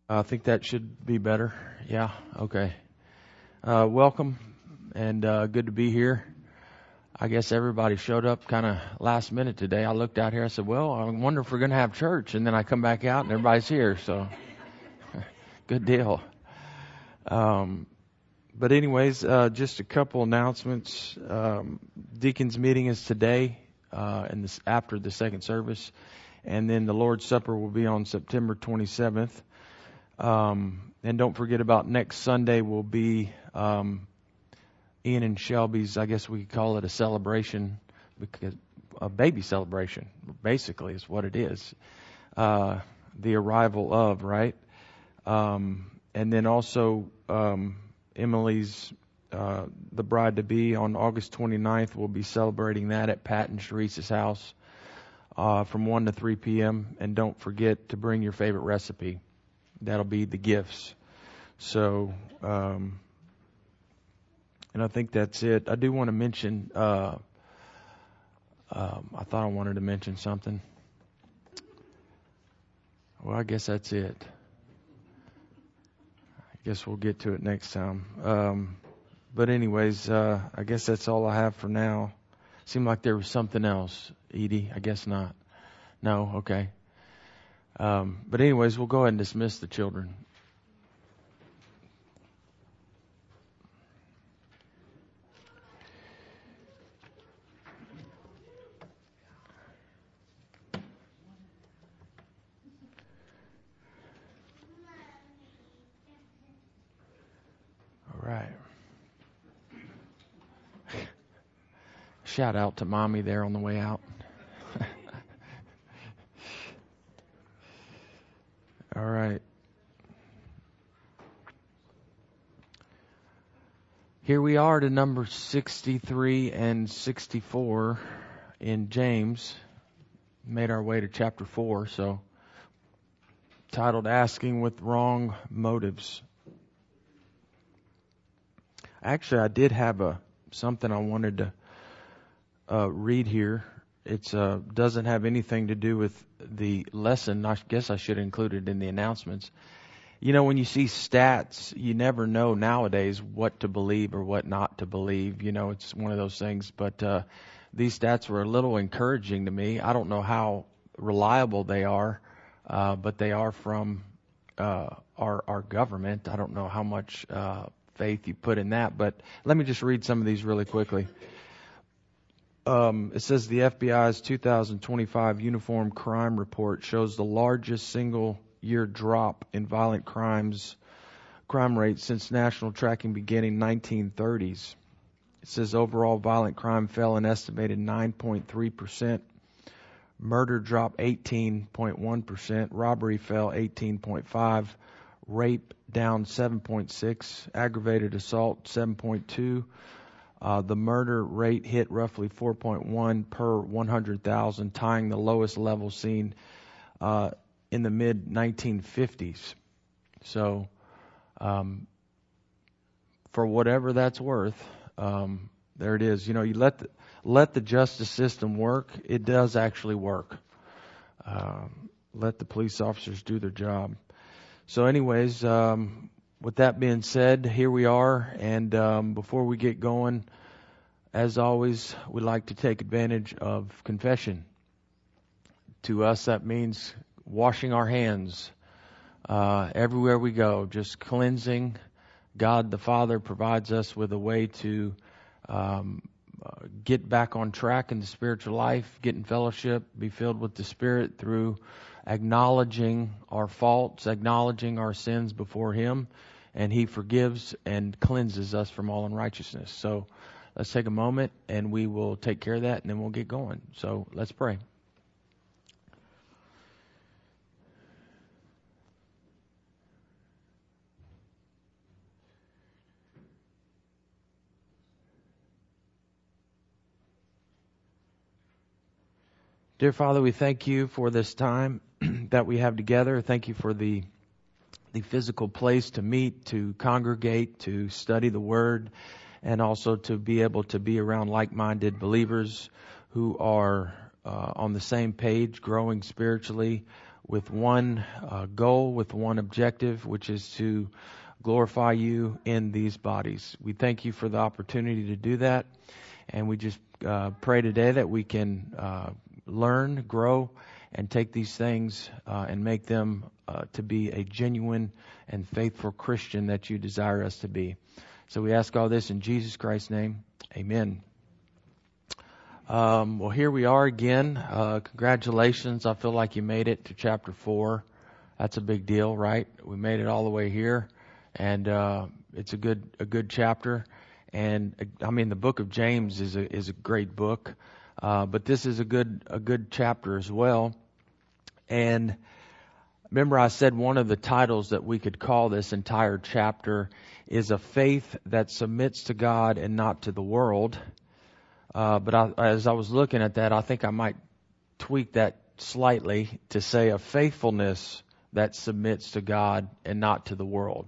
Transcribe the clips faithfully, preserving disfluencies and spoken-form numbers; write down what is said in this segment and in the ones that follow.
I think that should be better. Yeah, okay. Uh, welcome, and uh, good to be here. I guess everybody showed up kind of last minute today. I looked out here, I said, well, I wonder if we're going to have church. And then I come back out and everybody's here, so good deal. Um, but anyways, uh, just a couple announcements. Um, Deacons meeting is today uh, and this, after the second service. And then the Lord's Supper will be on September twenty-seventh. Um, and don't forget about next Sunday will be um, Ian and Shelby's, I guess we could call it a celebration, because a baby celebration, basically is what it is. Uh, the arrival of, right? Um, and then also um, Emily's, uh, the bride-to-be on August twenty-ninth, we'll be celebrating that at Pat and Sharice's house uh, from one to three p.m. And don't forget to bring your favorite recipe. That'll be the gifts. So, um, and I think that's it. I do want to mention, uh, um, I thought I wanted to mention something. Well, I guess that's it. I guess we'll get to it next time. Um, but anyways, uh, I guess that's all I have for now. Seemed like there was something else, Edie. I guess not. No? Okay. Um, but anyways, we'll go ahead and dismiss the children. All right. Shout out to Mommy there on the way out. All right. Here we are to number sixty-three and sixty-four in James. Made our way to chapter four, so titled Asking with Wrong Motives. Actually, I did have a something I wanted to uh, read here. It uh, doesn't have anything to do with the lesson. I guess I should include it in the announcements. You know, when you see stats, you never know nowadays what to believe or what not to believe. You know, it's one of those things. But uh, these stats were a little encouraging to me. I don't know how reliable they are, uh, but they are from uh, our our government. I don't know how much uh, faith you put in that. But let me just read some of these really quickly. Um, it says the F B I's two thousand twenty-five Uniform Crime Report shows the largest single year drop in violent crimes crime rate since national tracking began in nineteen thirties. It says overall violent crime fell an estimated nine point three percent. Murder dropped eighteen point one percent. Robbery fell eighteen point five percent. Rape down seven point six percent. Aggravated assault seven point two percent. Uh, the murder rate hit roughly four point one per one hundred thousand, tying the lowest level seen uh, in the mid nineteen fifties. So, um, for whatever that's worth, um, there it is. You know, you let the, let the justice system work. It does actually work. Um, let the police officers do their job. So, anyways, um, with that being said, here we are. And um, before we get going, as always, we like to take advantage of confession. To us, that means washing our hands uh, everywhere we go, just cleansing. God the Father provides us with a way to um, uh, get back on track in the spiritual life, get in fellowship, be filled with the Spirit through acknowledging our faults, acknowledging our sins before Him, and He forgives and cleanses us from all unrighteousness. So let's take a moment and we will take care of that, and then we'll get going. So let's pray. Dear Father, we thank you for this time that we have together. Thank you for the the physical place to meet, to congregate, to study the Word, and also to be able to be around like-minded believers who are uh, on the same page, growing spiritually. with one uh, goal, with one objective, which is to glorify you in these bodies. We thank you for the opportunity to do that, and we just uh, pray today that we can uh, learn, grow, and take these things uh, and make them uh, to be a genuine and faithful Christian that you desire us to be. So we ask all this in Jesus Christ's name. Amen. Um, well, here we are again. Uh, congratulations. I feel like you made it to chapter four. That's a big deal, right? We made it all the way here, and uh, it's a good a good chapter. And I mean, the book of James is a is a great book, uh, but this is a good a good chapter as well. And remember, I said one of the titles that we could call this entire chapter is a faith that submits to God and not to the world. Uh, but I, as I was looking at that, I think I might tweak that slightly to say a faithfulness that submits to God and not to the world.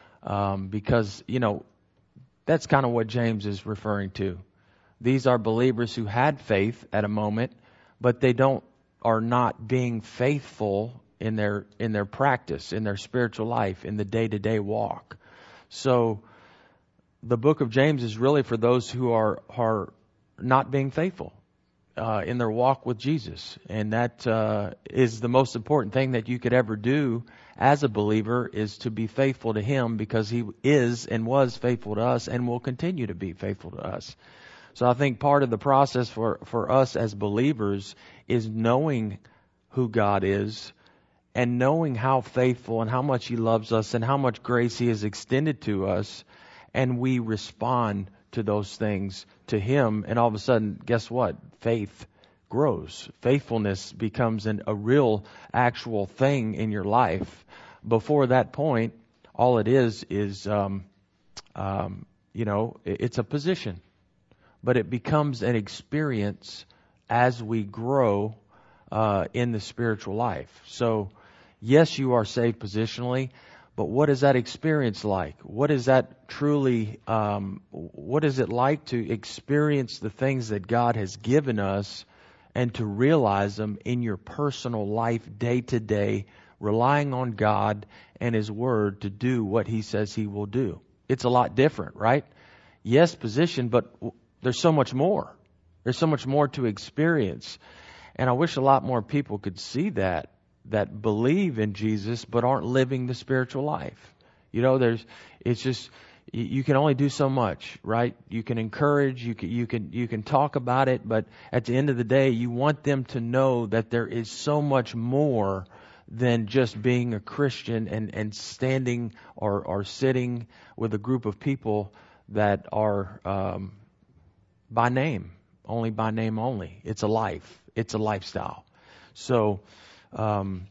Um, because, you know, that's kind of what James is referring to. These are believers who had faith at a moment, but they don't are not being faithful in their in their practice, in their spiritual life, in the day-to-day walk. So the book of James is really for those who are are not being faithful uh, in their walk with Jesus. And that uh, is the most important thing that you could ever do as a believer, is to be faithful to Him, because He is and was faithful to us and will continue to be faithful to us. So I think part of the process for, for us as believers is knowing who God is and knowing how faithful and how much He loves us and how much grace He has extended to us, and we respond to those things to Him, and all of a sudden, guess what? Faith grows. Faithfulness becomes an, a real, actual thing in your life. Before that point, all it is is, um, um, you know, it's a position. But it becomes an experience as we grow uh, in the spiritual life. So, yes, you are saved positionally, but what is that experience like? What is that truly, um, what is it like to experience the things that God has given us and to realize them in your personal life day to day, relying on God and His Word to do what He says He will do? It's a lot different, right? Yes, position, but there's so much more. There's so much more to experience. And I wish a lot more people could see that. That believe in Jesus but aren't living the spiritual life. You know, there's, it's just, you can only do so much, right? You can encourage, you can, you can, you can talk about it, but at the end of the day, you want them to know that there is so much more than just being a Christian and, and standing or, or sitting with a group of people that are, um, by name, only by name only. It's a life. It's a lifestyle. So, Um,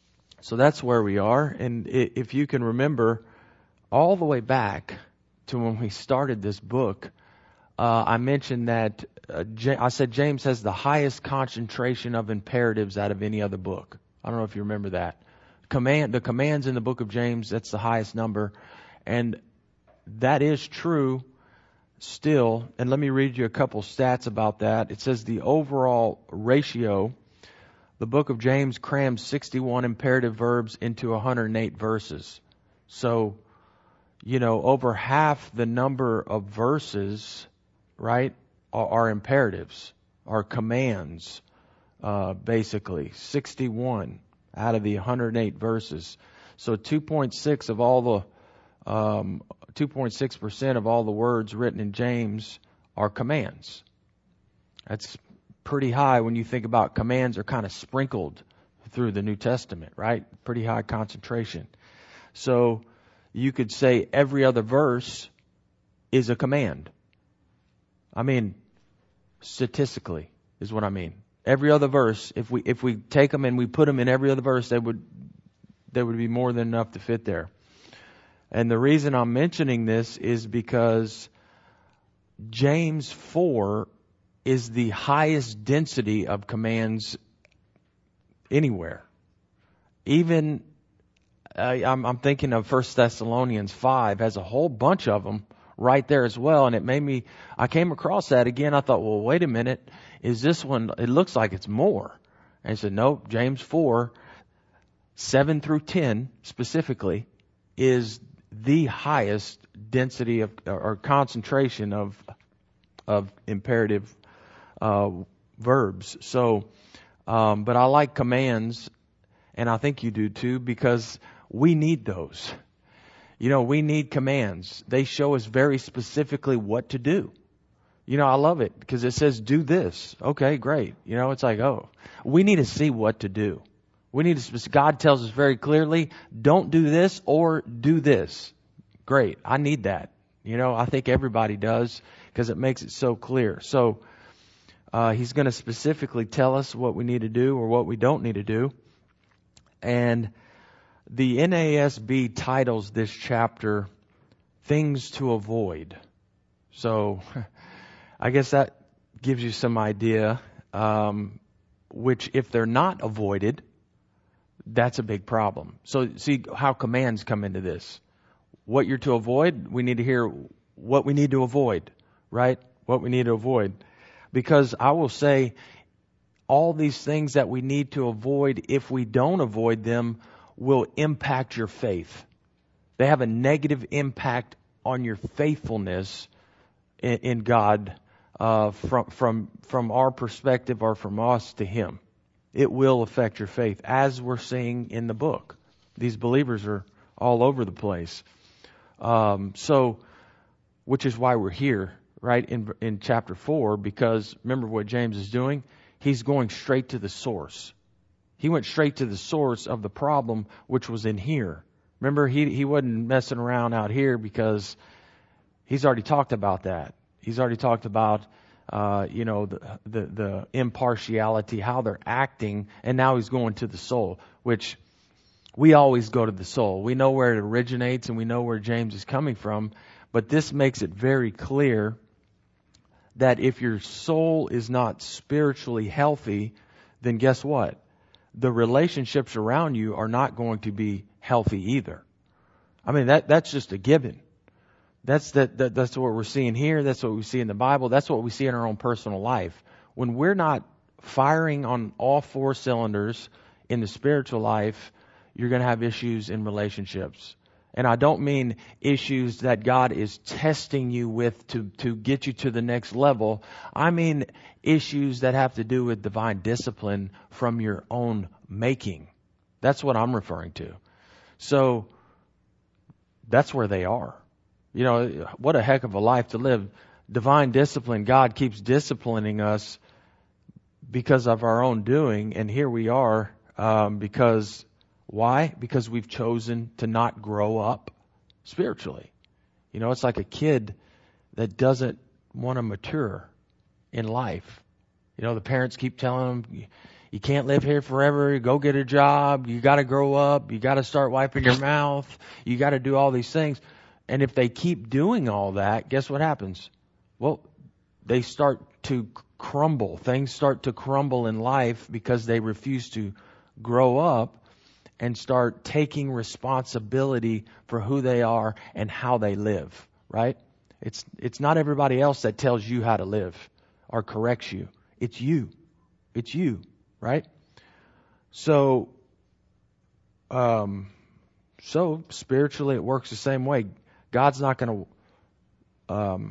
so that's where we are. And if you can remember all the way back to when we started this book, uh, I mentioned that uh, J- I said James has the highest concentration of imperatives out of any other book. I don't know if you remember that. Command, the commands in the book of James, that's the highest number. And that is true still. And let me read you a couple stats about that. It says the overall ratio, the book of James crams sixty-one imperative verbs into one hundred eight verses. So, you know, over half the number of verses, right, are, are imperatives, are commands, uh, basically. sixty-one out of the one hundred eight verses. So two point six of all the, um, two point six percent of all the words written in James are commands. That's pretty high when you think about commands are kind of sprinkled through the New Testament, right? Pretty high concentration. So you could say every other verse is a command. I mean, statistically is what I mean. Every other verse, if we if we take them and we put them in every other verse, they would there would be more than enough to fit there. And the reason I'm mentioning this is because James four is the highest density of commands anywhere. Even, uh, I'm, I'm thinking of First Thessalonians five has a whole bunch of them right there as well. And it made me, I came across that again. I thought, well, wait a minute. Is this one, it looks like it's more. And I said, nope, James four seven through ten specifically is the highest density of or concentration of of imperative uh, verbs. So, um, but I like commands, and I think you do too, because we need those. You know, we need commands. They show us very specifically what to do. You know, I love it because it says, do this. Okay, great. You know, it's like, oh, we need to see what to do. We need to, God tells us very clearly, don't do this or do this. Great. I need that. You know, I think everybody does because it makes it so clear. So, uh, He's going to specifically tell us what we need to do or what we don't need to do. And the N A S B titles this chapter, Things to Avoid. So, I guess that gives you some idea, um, which if they're not avoided, that's a big problem. So see how commands come into this. What you're to avoid, we need to hear what we need to avoid, right? What we need to avoid. Because I will say all these things that we need to avoid, if we don't avoid them, will impact your faith. They have a negative impact on your faithfulness in, in God. Uh, from from from our perspective or from us to Him. It will affect your faith, as we're seeing in the book. These believers are all over the place. Um, so, which is why we're here, right, in in chapter four, because remember what James is doing? He's going straight to the source. He went straight to the source of the problem, which was in here. Remember, he he wasn't messing around out here because he's already talked about that. He's already talked about, uh, you know, the, the the impartiality, how they're acting, and now he's going to the soul, which we always go to the soul. We know where it originates, and we know where James is coming from, but this makes it very clear that if your soul is not spiritually healthy, then guess what? The relationships around you are not going to be healthy either. I mean, that that's just a given. That's that, that. That's what we're seeing here. That's what we see in the Bible. That's what we see in our own personal life. When we're not firing on all four cylinders in the spiritual life, you're going to have issues in relationships. And I don't mean issues that God is testing you with to, to get you to the next level. I mean issues that have to do with divine discipline from your own making. That's what I'm referring to. So that's where they are. You know, what a heck of a life to live. Divine discipline. God keeps disciplining us because of our own doing. And here we are um, because, why? Because we've chosen to not grow up spiritually. You know, it's like a kid that doesn't want to mature in life. You know, the parents keep telling them, you can't live here forever. Go get a job. You got to grow up. You got to start wiping your mouth. You got to do all these things. And if they keep doing all that, guess what happens? Well, they start to crumble. Things start to crumble in life because they refuse to grow up and start taking responsibility for who they are and how they live, right? It's it's not everybody else that tells you how to live or corrects you. It's you. It's you, right? So, um, so spiritually it works the same way. God's not going to, um,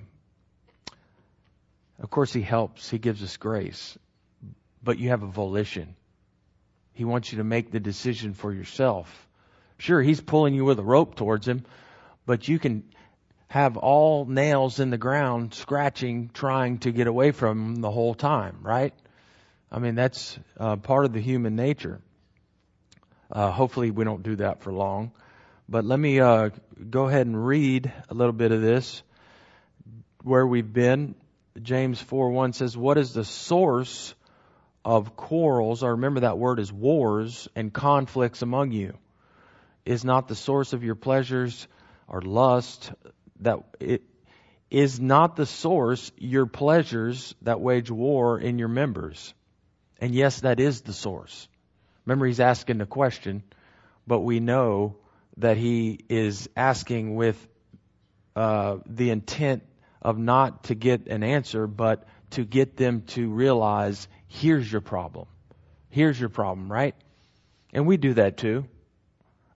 of course He helps. He gives us grace. But you have a volition. He wants you to make the decision for yourself. Sure, He's pulling you with a rope towards Him, but you can have all nails in the ground, scratching, trying to get away from Him the whole time, right? I mean, that's uh, part of the human nature. Uh, hopefully we don't do that for long. But let me uh, go ahead and read a little bit of this, where we've been. James four one says, what is the source of quarrels, or remember that word is wars, and conflicts among you? Is not the source of your pleasures or lust, that it is not the source your pleasures that wage war in your members? And yes, that is the source. Remember, he's asking the question, but we know that he is asking with uh, the intent of not to get an answer, but to get them to realize, here's your problem. Here's your problem, right? And we do that too.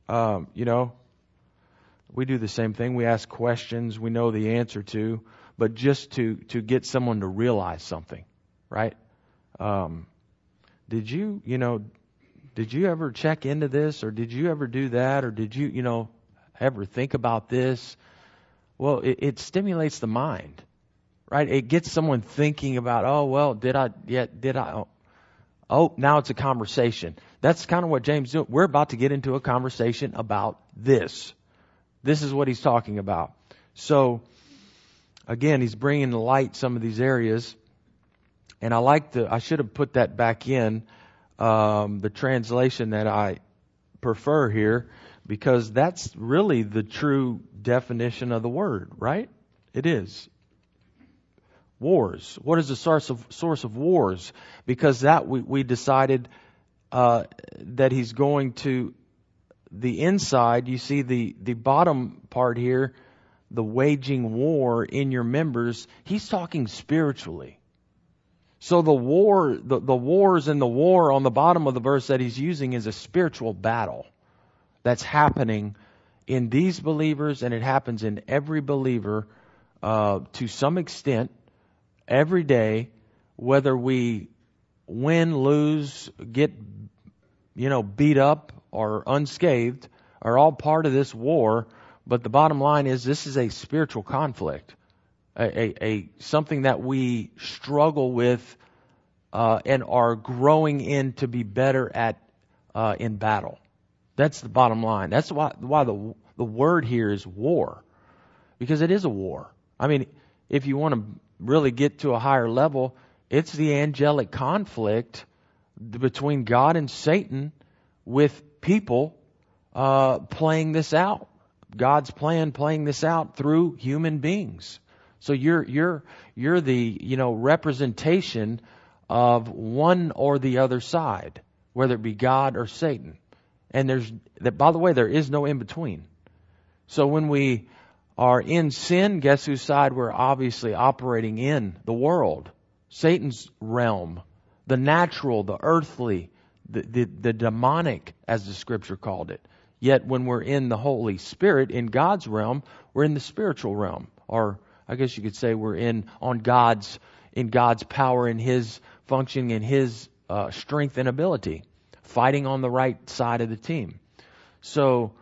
um, you know, we do the same thing. We ask questions we know the answer to, but just to, to get someone to realize something, right? Um, did you, you know, did you ever check into this, or did you ever do that, or did you, you know, ever think about this? Well, it, it stimulates the mind, right? It gets someone thinking about, oh, well, did I, yeah, did I, oh, oh now it's a conversation. That's kind of what James doing. We're about to get into a conversation about this. This is what he's talking about. So, again, he's bringing to light some of these areas. And I like the, I should have put that back in, um, the translation that I prefer here, because that's really the true definition of the word, right? It is. Wars. What is the source of, source of wars? Because that we, we decided uh, that he's going to the inside. You see the, the bottom part here, the waging war in your members. He's talking spiritually. So the war, the, the wars and the war on the bottom of the verse that he's using is a spiritual battle that's happening in these believers, and it happens in every believer uh, to some extent every day, whether we win, lose, get, you know, beat up or unscathed, are all part of this war. But the bottom line is, this is a spiritual conflict, a, a, a something that we struggle with uh, and are growing in to be better at uh, in battle. That's the bottom line. That's why why the the word here is war, because it is a war. I mean, if you want to really get to a higher level, it's the angelic conflict between God and Satan, with people uh, playing this out. God's plan playing this out through human beings. So you're you're you're the you know representation of one or the other side, whether it be God or Satan. And there's that. By the way, there is no in between. So when we are in sin, guess whose side we're obviously operating in? The world, Satan's realm, the natural, the earthly, the, the, the demonic, as the Scripture called it. Yet when we're in the Holy Spirit, in God's realm, we're in the spiritual realm, or I guess you could say we're in on God's in God's power, in His functioning, in His uh, strength and ability, fighting on the right side of the team. So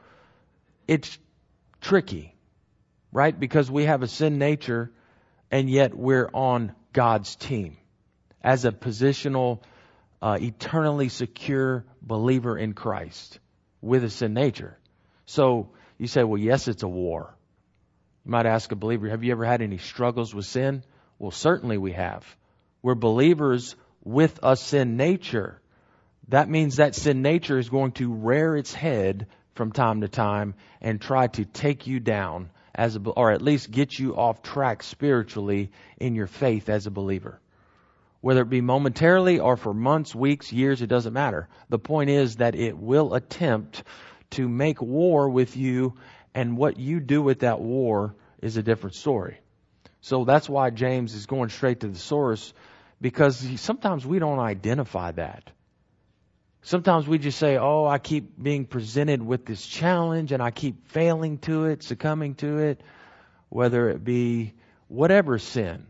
it's tricky, right? Because we have a sin nature, and yet we're on God's team as a positional, uh, eternally secure believer in Christ with a sin nature. So you say, well, yes, it's a war. You might ask a believer, have you ever had any struggles with sin? Well, certainly we have. We're believers with a sin nature. That means that sin nature is going to rear its head from time to time and try to take you down, as a, or at least get you off track spiritually in your faith as a believer. Whether it be momentarily or for months, weeks, years, it doesn't matter. The point is that it will attempt to make war with you, and what you do with that war is a different story. So that's why James is going straight to the source, because sometimes we don't identify that. Sometimes we just say, oh, I keep being presented with this challenge and I keep failing to it, succumbing to it, whether it be whatever sin.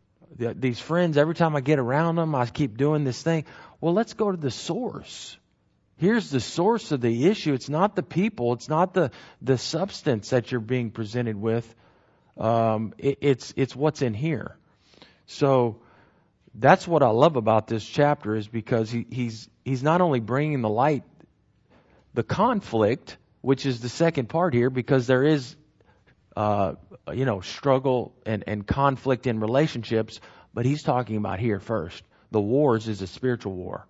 These friends, every time I get around them, I keep doing this thing. Well, let's go to the source. Here's the source of the issue. It's not the people. It's not the, the substance that you're being presented with. Um, it, it's it's what's in here. So that's what I love about this chapter, is because he, he's he's not only bringing the light, the conflict, which is the second part here, because there is, uh, you know, struggle and, and conflict in relationships, but he's talking about here first. The wars is a spiritual war.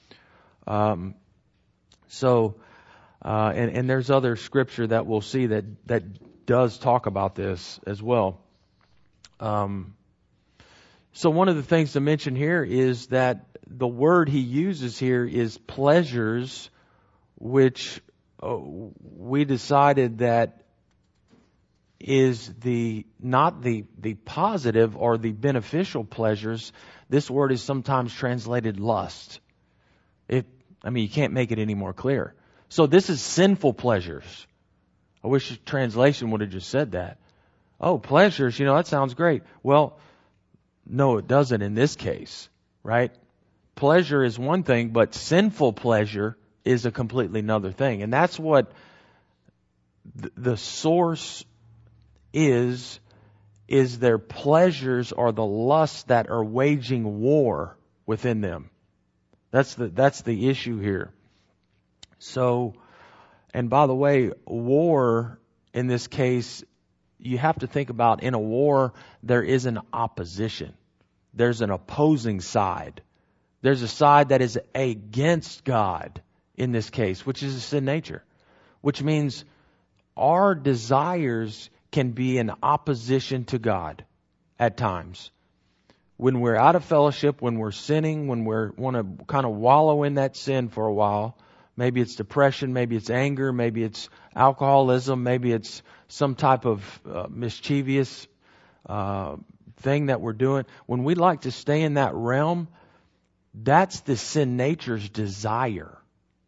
Um, so, uh, and, and there's other scripture that we'll see that, that does talk about this as well. Um, so one of the things to mention here is that the word he uses here is pleasures, which uh, we decided that is the not the the positive or the beneficial pleasures. This word is sometimes translated lust. It, I mean, you can't make it any more clear. So this is sinful pleasures. I wish the translation would have just said that. Oh, pleasures, you know, that sounds great. Well, no, it doesn't in this case, right? Pleasure is one thing, but sinful pleasure is a completely another thing. And that's what th- the source is, is their pleasures are the lusts that are waging war within them. That's the, that's the issue here. So, and by the way, war in this case, you have to think about in a war, there is an opposition. There's an opposing side. There's a side that is against God in this case, which is a sin nature, which means our desires can be in opposition to God at times. When we're out of fellowship, when we're sinning, when we want to kind of wallow in that sin for a while, maybe it's depression, maybe it's anger, maybe it's alcoholism, maybe it's some type of uh, mischievous uh, thing that we're doing. When we like to stay in that realm, that's the sin nature's desire.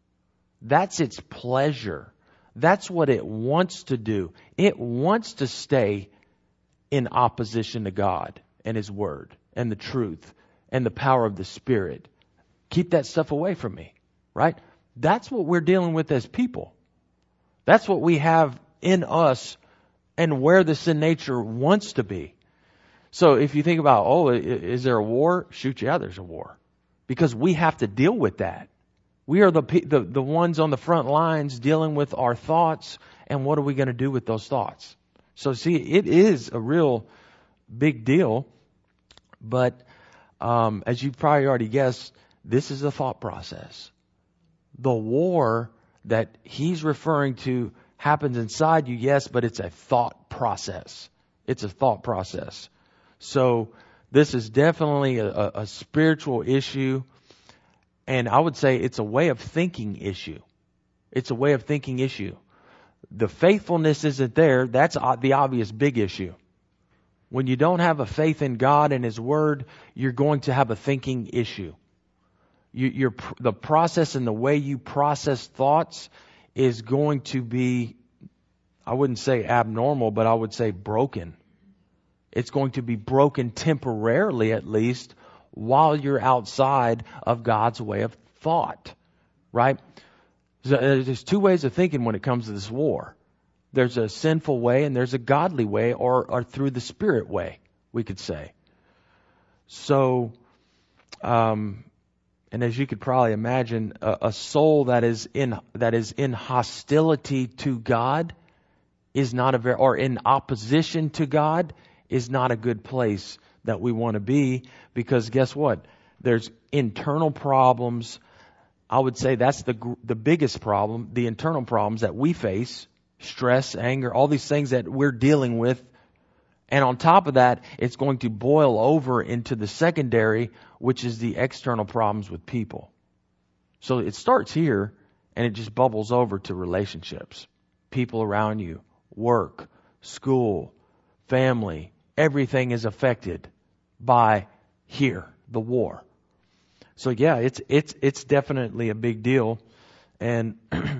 That's its pleasure. That's what it wants to do. It wants to stay in opposition to God and His Word and the truth and the power of the Spirit. Keep that stuff away from me, right? That's what we're dealing with as people. That's what we have in us and where the sin nature wants to be. So if you think about, oh, is there a war? Shoot, yeah, there's a war. Because we have to deal with that. We are the, the, the ones on the front lines dealing with our thoughts, and what are we going to do with those thoughts? So see, it is a real big deal. But um, as you've probably already guessed, this is a thought process. The war that he's referring to happens inside you, yes, but it's a thought process. It's a thought process. So this is definitely a, a spiritual issue. And I would say it's a way of thinking issue. It's a way of thinking issue. The faithfulness isn't there. That's the obvious big issue. When you don't have a faith in God and His Word, you're going to have a thinking issue. You, you're, the process and the way you process thoughts is going to be, I wouldn't say abnormal, but I would say broken. It's going to be broken temporarily, at least, while you're outside of God's way of thought, right? There's two ways of thinking when it comes to this war. There's a sinful way and there's a godly way, or, or through the Spirit way, we could say. So, um, and as you could probably imagine, a, a soul that is in that is in hostility to God is not a very, or in opposition to God is not a good place that we want to be, because guess what? There's internal problems. I would say that's the the biggest problem, the internal problems that we face, stress, anger, all these things that we're dealing with. And on top of that, it's going to boil over into the secondary, which is the external problems with people. So it starts here and it just bubbles over to relationships, people around you, work, school, family. Everything is affected by here, the war. So yeah, it's it's it's definitely a big deal. And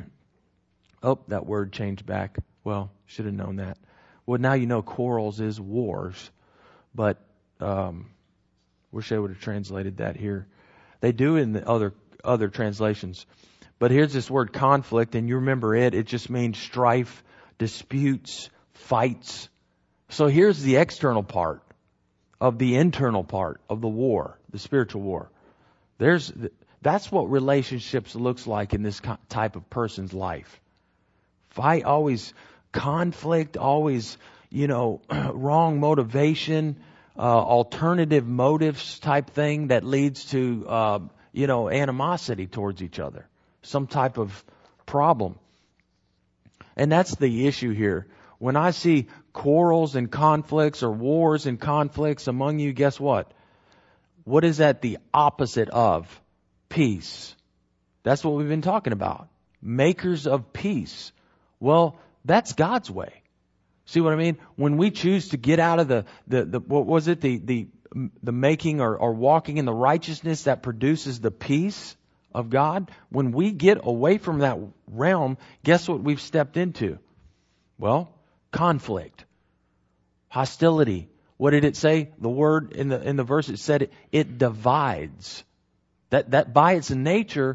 oh, that word changed back. Well, should have known that. Well, now you know quarrels is wars, but um, wish I would have translated that here. They do in the other other translations. But here's this word conflict, and you remember it. It just means strife, disputes, fights. So here's the external part of the internal part of the war, the spiritual war. There's that's what relationships looks like in this type of person's life. Fight, always conflict, always, you know, wrong motivation, uh, alternative motives type thing that leads to, uh, you know, animosity towards each other, some type of problem. And that's the issue here. When I see quarrels and conflicts or wars and conflicts among you, guess what? What is that the opposite of? Peace. That's what we've been talking about. Makers of peace. Well, that's God's way. See what I mean? When we choose to get out of the, the, the what was it? The, the, the making or, or walking in the righteousness that produces the peace of God, when we get away from that realm, guess what we've stepped into? Well, conflict, hostility. What did it say? The word in the in the verse, it said it, it divides. That that by its nature,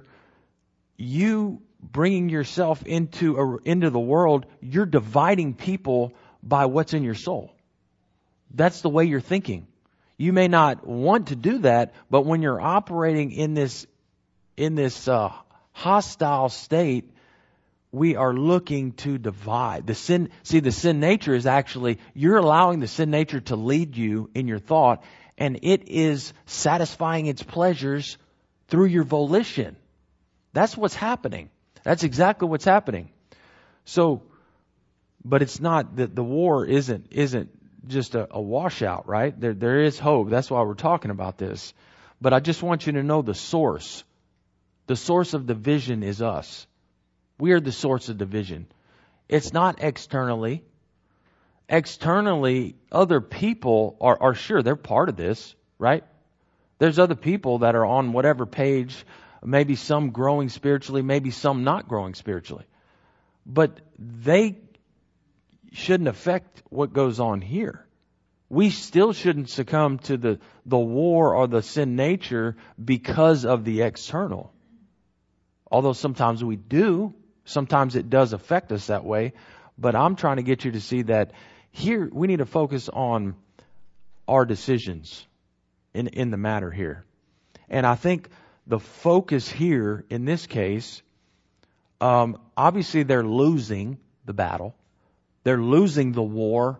you bringing yourself into a, into the world, you're dividing people by what's in your soul. That's the way you're thinking. You may not want to do that, but when you're operating in this in this uh, hostile state, we are looking to divide. The sin, see, the sin nature is actually, you're allowing the sin nature to lead you in your thought, and it is satisfying its pleasures through your volition. That's what's happening. That's exactly what's happening. So, but it's not that the war isn't isn't just a, a washout, right? There there is hope. That's why we're talking about this. But I just want you to know the source. The source of division is us. We are the source of division. It's not externally. Externally, other people are, are sure they're part of this, right? There's other people that are on whatever page, maybe some growing spiritually, maybe some not growing spiritually. But they shouldn't affect what goes on here. We still shouldn't succumb to the, the war or the sin nature because of the external. Although sometimes we do. Sometimes it does affect us that way. But I'm trying to get you to see that here we need to focus on our decisions in, in the matter here. And I think the focus here in this case, um, obviously they're losing the battle. They're losing the war.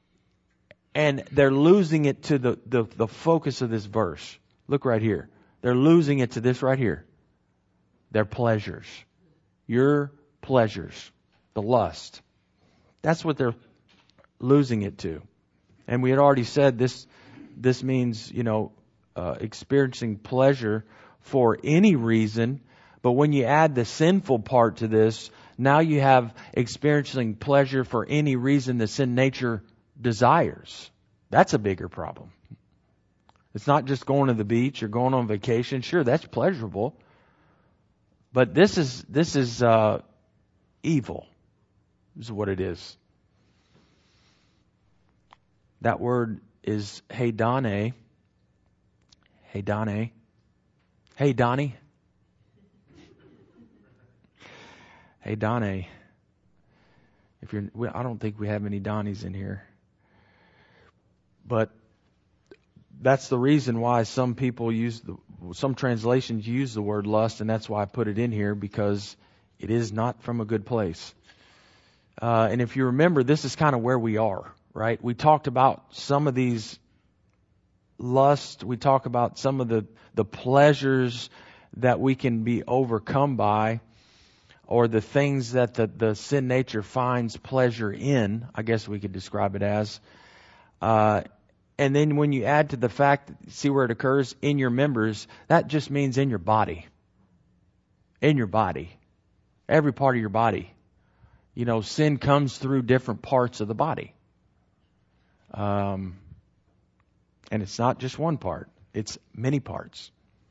And they're losing it to the, the, the focus of this verse. Look right here. They're losing it to this right here. Their pleasures. Your pleasures. The lust. That's what they're losing it to. And we had already said this, this means, you know, uh, experiencing pleasure for any reason. But when you add the sinful part to this, now you have experiencing pleasure for any reason the sin nature desires. That's a bigger problem. It's not just going to the beach or going on vacation. Sure, that's pleasurable. But this is this is uh, evil. This is what it is. That word is hedone. Hedone. Hey, Donnie. Hey, Donnie. If you're, I don't think we have any Donnies in here. But that's the reason why some people use the, some translations use the word lust, and that's why I put it in here, because it is not from a good place. Uh, and if you remember, this is kind of where we are, right? We talked about some of these lust. We talk about some of the, the pleasures that we can be overcome by, or the things that the, the sin nature finds pleasure in, I guess we could describe it as. Uh, and then when you add to the fact, see where it occurs, in your members, that just means in your body. In your body. Every part of your body. You know, sin comes through different parts of the body. Um, and it's not just one part. It's many parts.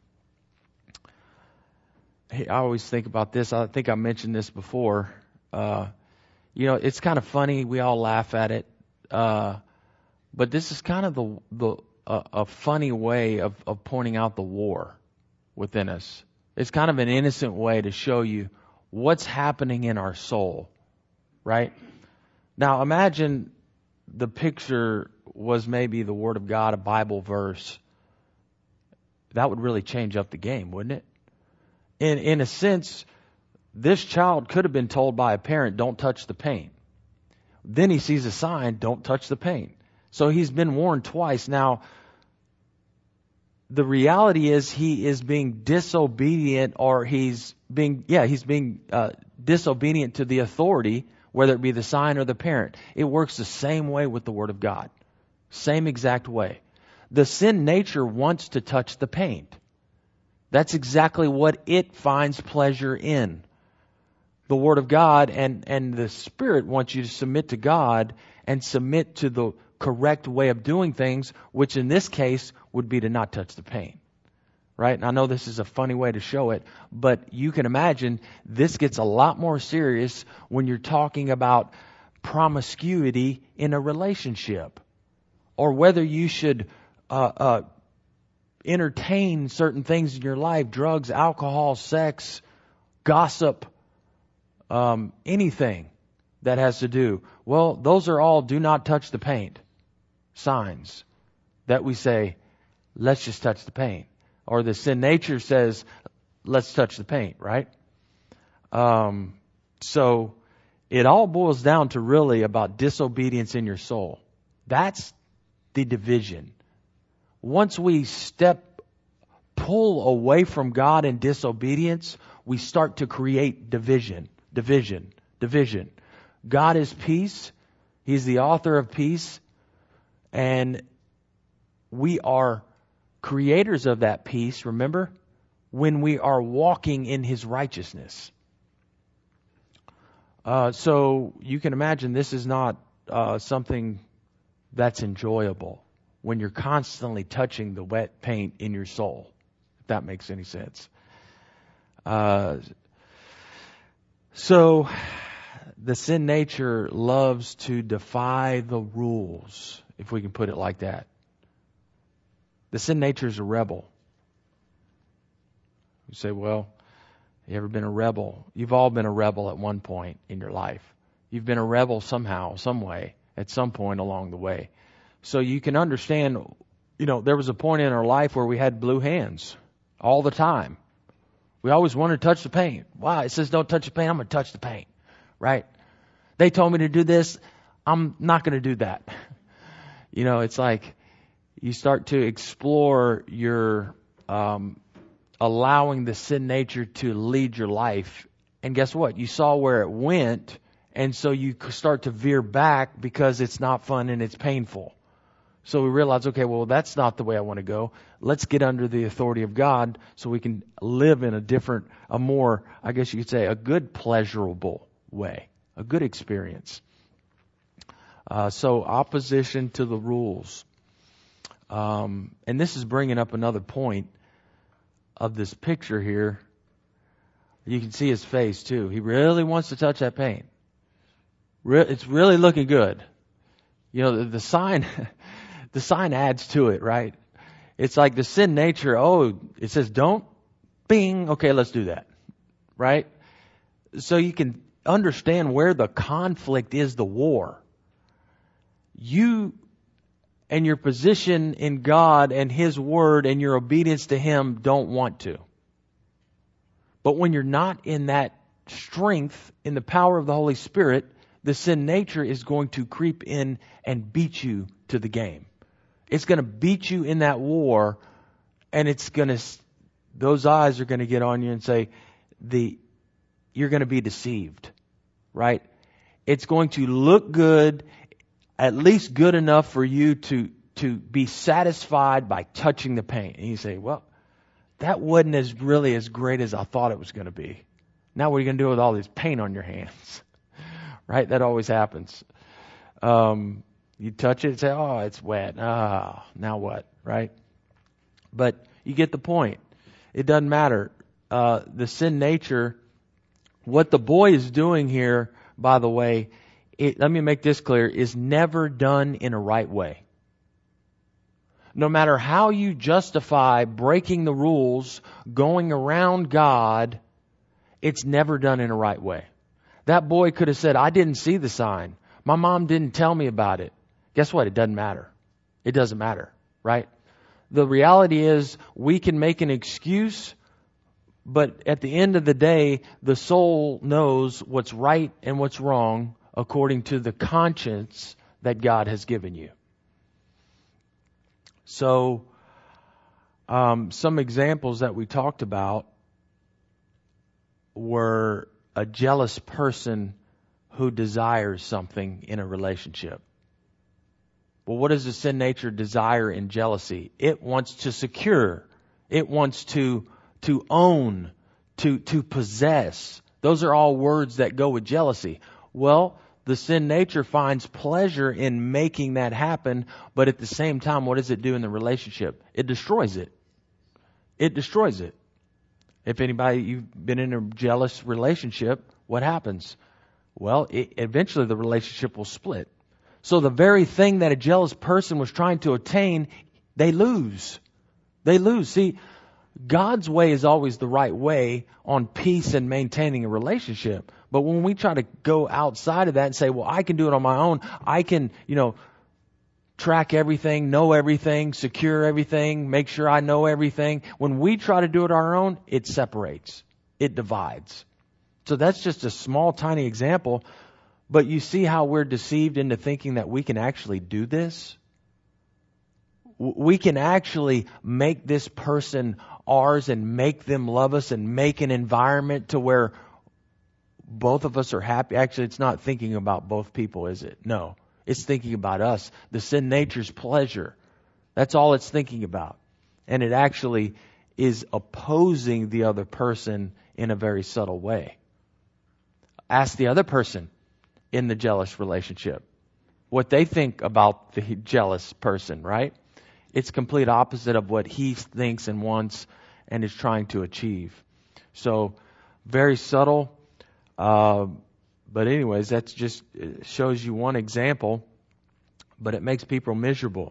Hey, I always think about this. I think I mentioned this before. Uh, you know, it's kind of funny. We all laugh at it. Uh, but this is kind of the the uh, a funny way of, of pointing out the war within us. It's kind of an innocent way to show you what's happening in our soul, right? Now, imagine the picture was maybe the Word of God, a Bible verse. That would really change up the game, wouldn't it? In in a sense, this child could have been told by a parent, don't touch the paint. Then he sees a sign, don't touch the paint. So he's been warned twice. Now, the reality is he is being disobedient, or he's being, yeah, he's being uh, disobedient to the authority, whether it be the sign or the parent. It works the same way with the Word of God. Same exact way. The sin nature wants to touch the paint. That's exactly what it finds pleasure in. The Word of God and, and the Spirit wants you to submit to God and submit to the correct way of doing things, which in this case would be to not touch the paint. right? And I know this is a funny way to show it, but you can imagine this gets a lot more serious when you're talking about promiscuity in a relationship, or whether you should uh, uh, entertain certain things in your life: drugs, alcohol, sex, gossip, um, anything that has to do. Well, those are all do not touch the paint signs that we say, let's just touch the paint. Or the sin nature says, let's touch the paint, right? Um, so it all boils down to really about disobedience in your soul. That's the division. Once we step, pull away from God in disobedience, we start to create division, division, division. God is peace. He's the author of peace. And we are creators of that peace, remember, when we are walking in His righteousness. Uh, so you can imagine this is not uh, something that's enjoyable when you're constantly touching the wet paint in your soul, if that makes any sense. Uh, so the sin nature loves to defy the rules, if we can put it like that. The sin nature is a rebel. You say, well, you ever been a rebel? You've all been a rebel at one point in your life. You've been a rebel somehow, some way, at some point along the way. So you can understand, you know, there was a point in our life where we had blue hands all the time. We always wanted to touch the paint. Wow, it says don't touch the paint. I'm going to touch the paint, right? They told me to do this. I'm not going to do that. You know, it's like you start to explore your um, allowing the sin nature to lead your life. And guess what? You saw where it went, and so you start to veer back because it's not fun and it's painful. So we realize, okay, well, that's not the way I want to go. Let's get under the authority of God so we can live in a different, a more, I guess you could say, a good pleasurable way, a good experience. Uh, so opposition to the rules. Um, and this is bringing up another point of this picture here. You can see his face too. He really wants to touch that paint. Re- it's really looking good. You know, the, the sign, the sign adds to it, right? It's like the sin nature. Oh, it says don't. Bing. Okay, let's do that. Right? So you can understand where the conflict is, the war. You and your position in God and His Word and your obedience to Him don't want to. But when you're not in that strength, in the power of the Holy Spirit, the sin nature is going to creep in and beat you to the game. It's going to beat you in that war, and it's going to, those eyes are going to get on you and say, the, you're going to be deceived, right? It's going to look good, at least good enough for you to, to be satisfied by touching the paint. And you say, well, that wasn't as really as great as I thought it was going to be. Now what are you going to do with all this paint on your hands? Right? That always happens. Um, you touch it and say, oh, it's wet. Ah, now what? Right? But you get the point. It doesn't matter. Uh, the sin nature, what the boy is doing here, by the way, it, let me make this clear, is never done in a right way. No matter how you justify breaking the rules, going around God, it's never done in a right way. That boy could have said, I didn't see the sign. My mom didn't tell me about it. Guess what? It doesn't matter. It doesn't matter, right? The reality is we can make an excuse, but at the end of the day, the soul knows what's right and what's wrong according to the conscience that God has given you. So, um, some examples that we talked about were a jealous person who desires something in a relationship. Well, what does the sin nature desire in jealousy? It wants to secure. It wants to, to own, to, to possess. Those are all words that go with jealousy. Well, the sin nature finds pleasure in making that happen, but at the same time, what does it do in the relationship? It destroys it. It destroys it. If anybody, you've been in a jealous relationship, what happens? Well, it, eventually the relationship will split. So the very thing that a jealous person was trying to attain, they lose. They lose. See, God's way is always the right way on peace and maintaining a relationship. But when we try to go outside of that and say, well, I can do it on my own. I can, you know, track everything, know everything, secure everything, make sure I know everything. When we try to do it on our own, it separates. It divides. So that's just a small, tiny example. But you see how we're deceived into thinking that we can actually do this? We can actually make this person ours and make them love us and make an environment to where both of us are happy. Actually, it's not thinking about both people, is it? No. It's thinking about us. The sin nature's pleasure. That's all it's thinking about. And it actually is opposing the other person in a very subtle way. Ask the other person in the jealous relationship what they think about the jealous person, right? It's complete opposite of what he thinks and wants and is trying to achieve. So, very subtle. Uh, but anyways, that just shows you one example, but it makes people miserable.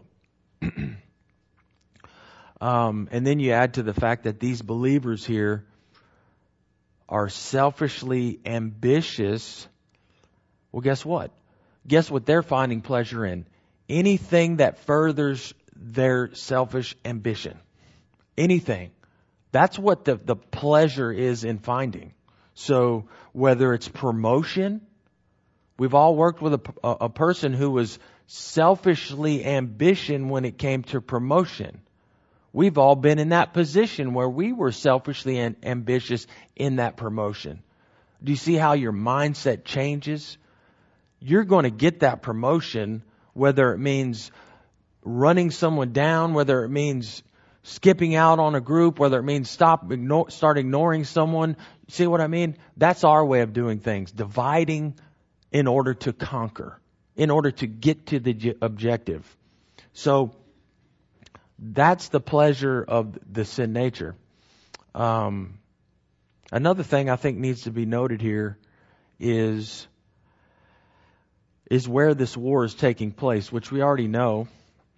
um, and then you add to the fact that these believers here are selfishly ambitious. Well, guess what? Guess what they're finding pleasure in? Anything that furthers their selfish ambition. Anything. That's what the, the pleasure is in finding. So whether it's promotion, we've all worked with a, a, a person who was selfishly ambitious when it came to promotion. We've all been in that position where we were selfishly and ambitious in that promotion. Do you see how your mindset changes? You're going to get that promotion, whether it means running someone down, whether it means skipping out on a group, whether it means stop, ignore, start ignoring someone. See what I mean? That's our way of doing things. Dividing in order to conquer, in order to get to the objective. So that's the pleasure of the sin nature. Um, another thing I think needs to be noted here is, is where this war is taking place, which we already know.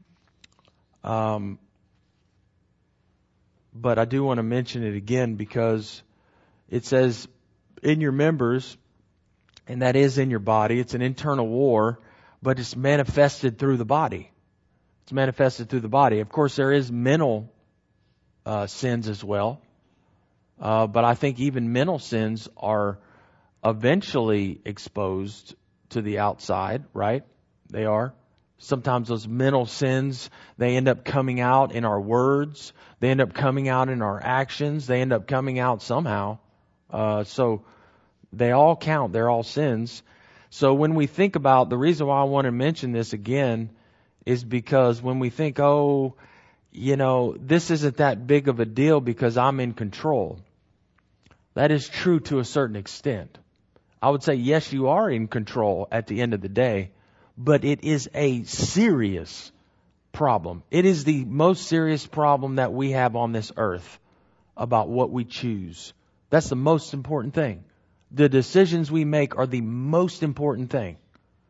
Um, but I do want to mention it again because it says in your members, and that is in your body. It's an internal war, but it's manifested through the body. It's manifested through the body. Of course, there is mental uh, sins as well. Uh, but I think even mental sins are eventually exposed to the outside, right? They are. Sometimes those mental sins, they end up coming out in our words. They end up coming out in our actions. They end up coming out somehow. Uh, so they all count. They're all sins. So when we think about, the reason why I want to mention this again is because when we think, oh, you know, this isn't that big of a deal because I'm in control. That is true to a certain extent. I would say, yes, you are in control at the end of the day, but it is a serious problem. It is the most serious problem that we have on this earth about what we choose. That's the most important thing. The decisions we make are the most important thing.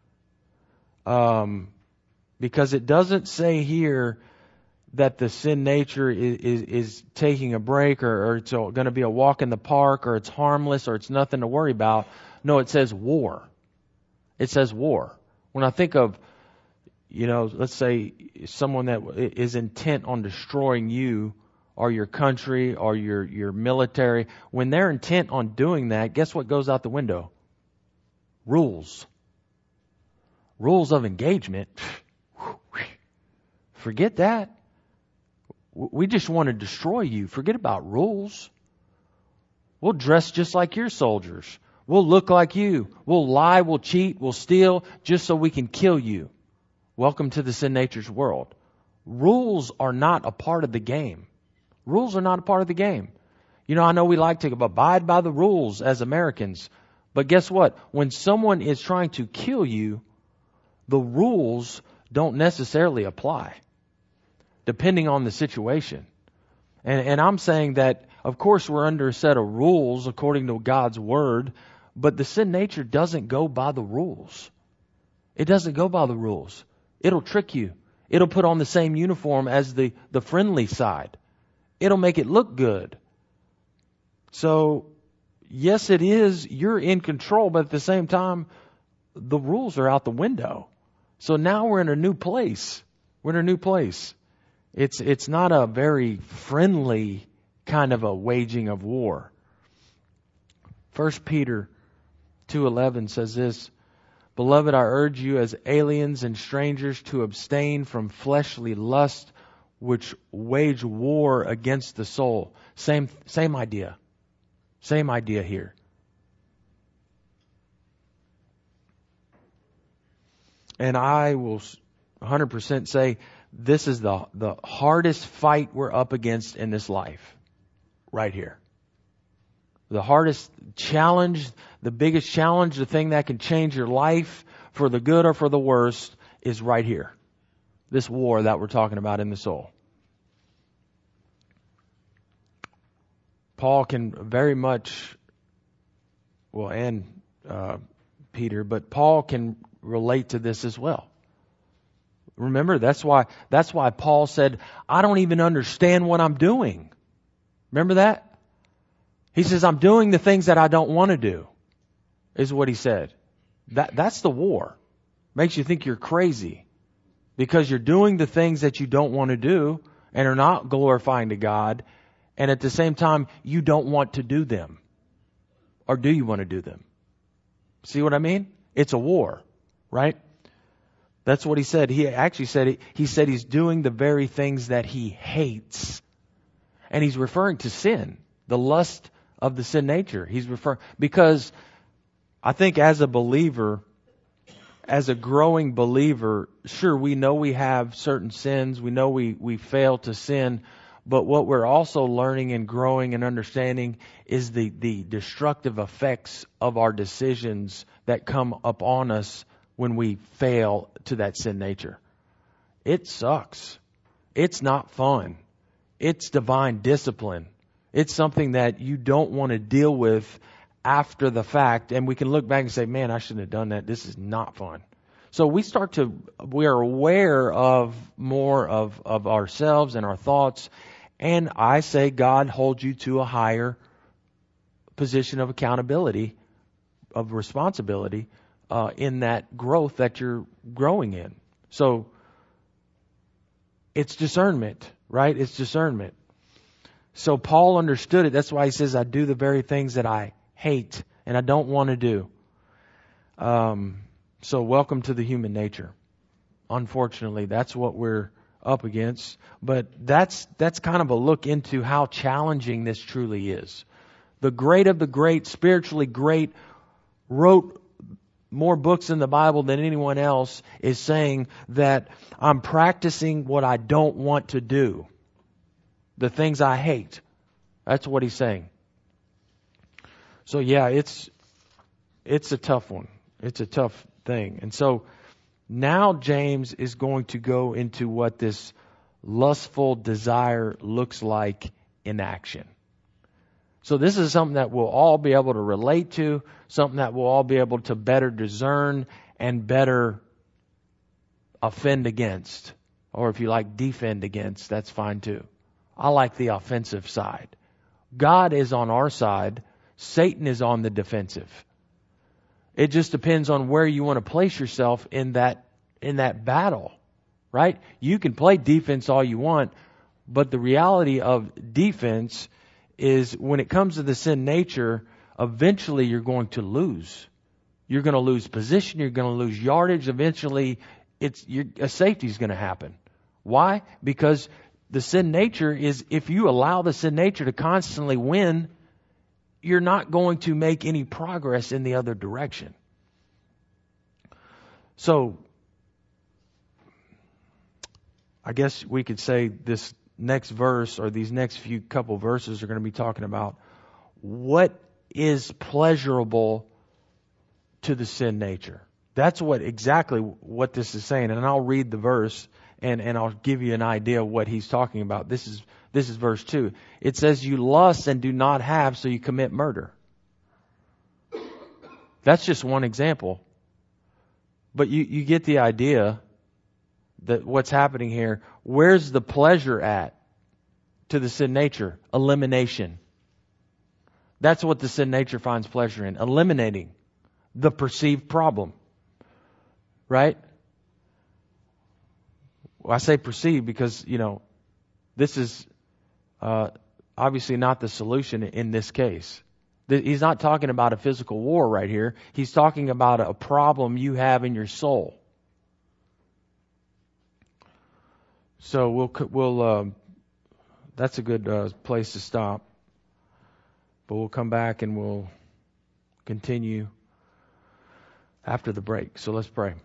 Um, because it doesn't say here that the sin nature is, is, is taking a break or, or it's going to be a walk in the park or it's harmless or it's nothing to worry about. No, it says war. It says war. When I think of, you know, let's say someone that is intent on destroying you or your country or your, your military, when they're intent on doing that, guess what goes out the window? Rules. Rules of engagement. Forget that. We just want to destroy you. Forget about rules. We'll dress just like your soldiers. We'll look like you. We'll lie, we'll cheat, we'll steal just so we can kill you. Welcome to the sin nature's world. Rules are not a part of the game. Rules are not a part of the game. You know, I know we like to abide by the rules as Americans, but guess what? When someone is trying to kill you, the rules don't necessarily apply, depending on the situation. And, and I'm saying that, of course, we're under a set of rules according to God's Word, but the sin nature doesn't go by the rules. It doesn't go by the rules. It'll trick you. It'll put on the same uniform as the, the friendly side. It'll make it look good. So, yes, it is. You're in control, but at the same time, the rules are out the window. So now we're in a new place. We're in a new place. It's it's not a very friendly kind of a waging of war. First Peter two eleven says this, Beloved, I urge you as aliens and strangers to abstain from fleshly lust which wage war against the soul. Same same idea. Same idea here. And I will one hundred percent say this is the, the hardest fight we're up against in this life. Right here. The hardest challenge, the biggest challenge, the thing that can change your life for the good or for the worst is right here. This war that we're talking about in the soul. Paul can very much, well, and uh, Peter, but Paul can relate to this as well. Remember, that's why that's why Paul said, I don't even understand what I'm doing. Remember that? He says, I'm doing the things that I don't want to do, is what he said. That that's the war. Makes you think you're crazy because you're doing the things that you don't want to do and are not glorifying to God, and at the same time, you don't want to do them. Or do you want to do them? See what I mean? It's a war, right? That's what he said. He actually said, he said he's doing the very things that he hates. And he's referring to sin, the lust of the sin nature. He's referring, because I think as a believer, as a growing believer, sure, we know we have certain sins. We know we, we fail to sin. But what we're also learning and growing and understanding is the, the destructive effects of our decisions that come upon us when we fail to that sin nature. It sucks. It's not fun. It's divine discipline. It's something that you don't want to deal with after the fact. And we can look back and say, man, I shouldn't have done that. This is not fun. So we start to, we are aware of more of, of ourselves and our thoughts. And I say God holds you to a higher position of accountability, of responsibility, uh, in that growth that you're growing in. So it's discernment, right? It's discernment. So Paul understood it. That's why he says, I do the very things that I hate and I don't want to do. Um, so welcome to the human nature. Unfortunately, that's what we're up against. But that's that's kind of a look into how challenging this truly is. The great of the great, spiritually great, wrote more books in the Bible than anyone else, is saying that I'm practicing what I don't want to do. The things I hate. That's what he's saying. So yeah, it's it's a tough one. It's a tough thing. And so now James is going to go into what this lustful desire looks like in action. So this is something that we'll all be able to relate to, something that we'll all be able to better discern and better offend against. Or if you like defend against, that's fine too. I like the offensive side. God is on our side. Satan is on the defensive. It just depends on where you want to place yourself in that in that battle, right? You can play defense all you want, but the reality of defense is when it comes to the sin nature, eventually you're going to lose. You're going to lose position. You're going to lose yardage. Eventually, it's you're, a safety is going to happen. Why? Because the sin nature is, if you allow the sin nature to constantly win, you're not going to make any progress in the other direction. So, I guess we could say this next verse or these next few couple verses are going to be talking about what is pleasurable to the sin nature. That's what exactly what this is saying. And I'll read the verse and, and I'll give you an idea of what he's talking about. This is This is verse two. It says you lust and do not have, so you commit murder. That's just one example. But you, you get the idea that what's happening here. Where's the pleasure at to the sin nature? Elimination. That's what the sin nature finds pleasure in. Eliminating the perceived problem. Right? Well, I say perceived because, you know, this is uh, obviously not the solution in this case. He's not talking about a physical war right here. He's talking about a problem you have in your soul. So we'll we'll uh, that's a good uh, place to stop. But we'll come back and we'll continue after the break. So let's pray.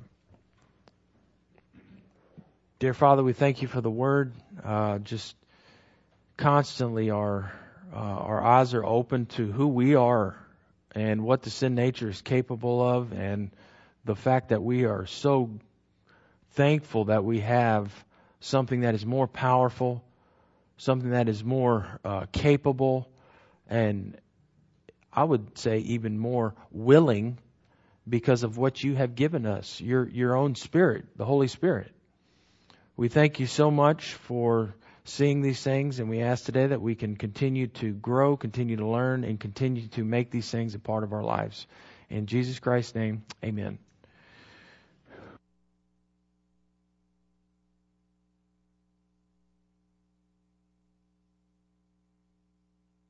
Dear Father, we thank you for the Word. Uh, just constantly our uh, our eyes are open to who we are and what the sin nature is capable of, and the fact that we are so thankful that we have something that is more powerful, something that is more uh, capable, and I would say even more willing because of what you have given us, your your own Spirit, the Holy Spirit. We thank you so much for seeing these things, and we ask today that we can continue to grow, continue to learn, and continue to make these things a part of our lives. In Jesus Christ's name, amen.